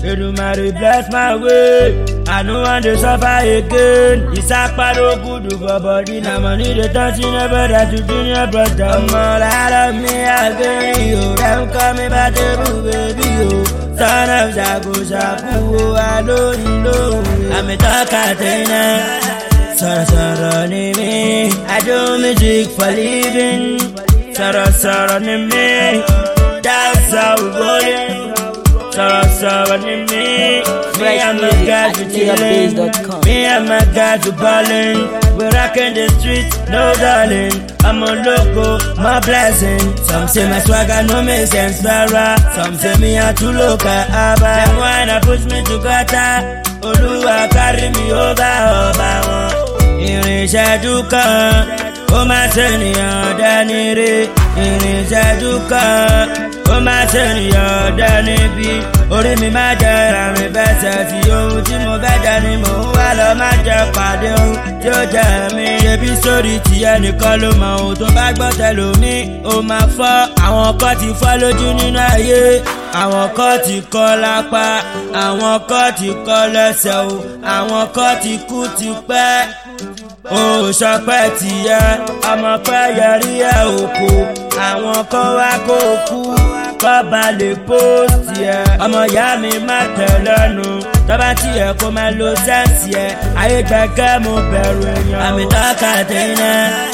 Edumare bless my way. I no want to suffer again. Isapa no good for body. Na money they touching your brother to junior brother. All out of me again, yo. Them call me Bateru, baby, yo. Son of Jago Shaku, I don't know. I'm a talkatina. Sara ni me. I do music for living. Sara ni me. That's how we going. Sara ni me. Me and my guys we chillin'. Me and my guys we ballin'. We rockin' the streets, no darling. I'm a loco, my blessing. Some say my swagger no make sense, Sarah. Some say me a too local, Abba. Them wanna push me to gutter. Oluwa carry me over. Irinṣẹ́jú kan, ó máa ṣènìyàn dání rí. Irinṣẹ́jú kan, ó máa ṣènìyàn dání bí. Orí mi máa jẹ àmì bẹ́sẹ̀ tí ohun tí mo fẹ́ jẹ ni mò ń wá lọ máa jẹ pàdé ohun tí ó jẹ mí. Ṣebí sórí tí ẹnìkan ló mọ ohun tó bá gbọ́ tẹlòmí, ó máa fọ́. Àwọn kan ti fọ́ lójú nínú ayé. Àwọn kan ti kọ́ lápá, àwọn kan ti kọ́ lẹ́sẹ̀ o, àwọn kan ti kú ti pẹ́. Ó sọpẹ́ tiẹ̀, ọmọ pẹ́ yẹrí ẹ̀ òkú. Àwọn kan wá kó kú, kọ́ ba lè pósìtì ẹ̀. Ọmọ ìyá mi má tẹ̀ lẹ́nu, tọ́ba tiẹ̀ kó máa lo sẹ́ǹsì ẹ̀. Ayé gbẹ̀gẹ́ mo bẹ̀rù èèyàn. Àmì tọ́ka tẹ̀yìnà,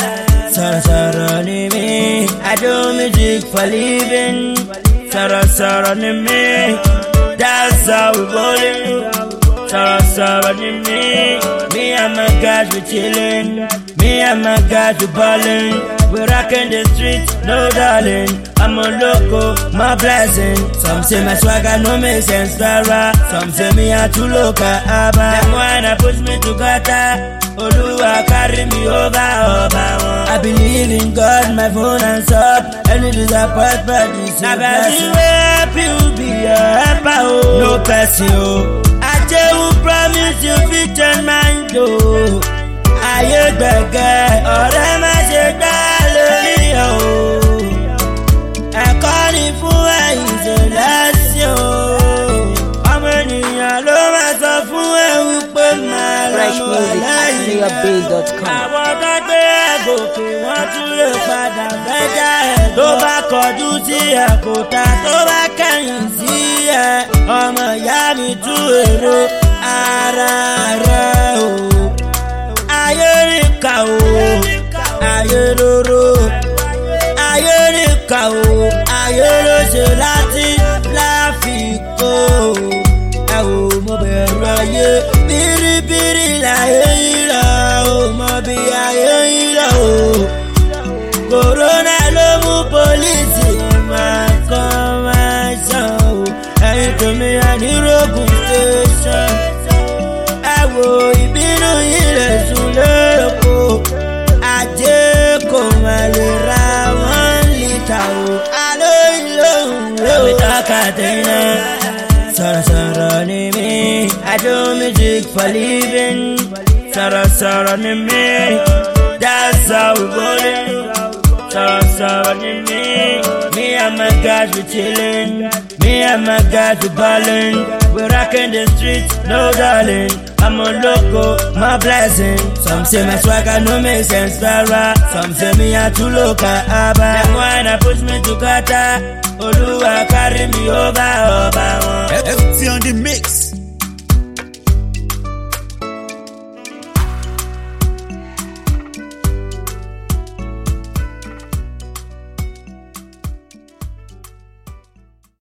sọ̀rọ̀ ni mí. I do music for living. Sọ̀rọ̀ ni mí. That's how we ballin'. Sọ̀rọ̀ ni mí. Me and my guys we chillin'. Me and my guys we ballin'. We rockin' the streets, no darling. I'm a loco, my blessing. Some say my swagger no make sense, Sarah. Some say me a too local, Abba. Them wanna push me to gutter. Oluwa carry me over. I believe in God, my phone and up. Any disappointment is a blessing. Help you be a helper, oh. No person, oh. I tell you promise you fit change mind, oh. Ayé gbẹ̀gẹ́, ọ̀rẹ́ má ṣe dá lórí o. Ẹ̀kọ́ ni fún ẹ̀yìn ṣe lẹ́sìn o. Ọmọ ènìyàn ló máa sọ fún ẹ wípé máa lọ́mọ lẹ́yìn. Àwọn tó gbé ẹ̀gòkè wọ́n tún lè padà gbẹ́jà ẹ̀. Tó bá kọjú sí ẹ̀kọ́ta, tó bá kẹ̀yìn sí ẹ̀. Ọmọ ìyá mi tú èrò ara rẹ̀ o. Ayé ríkà o, ayé lóró. Ayé ríkà o, ayé ló ṣe láti láfikò. Ẹ wò mo bẹ̀rù ayé, bíríbírí láyé yìí lọ o, mọ bí ayé yìí lọ o. Kòrónà ló mú pólísì máa kọ́ máa ṣàn o. Ẹ̀yin tèmi ànírògùn station. Ẹ wò ìbínú yìí lè sùn lóko. Ajé kò má lè ra 1 lítà o. Àlọ́ ìlóhùn ló. Àmì tọ́ka tẹ̀yìnà. Sọ̀rọ̀ ni mí. I do music for living. Sọ̀rọ̀ ni mí. That's how we ballin'. Sọ̀rọ̀ ni mí. Me and my guys we chillin'. Me and my guys we ballin'. We rockin' the streets, no darling. I'm a loco, my blessing. Some say my swagger no make sense, Sarah. Some say me a too local, Abba. Them wanna push me to gutter. Oluwa carry me over.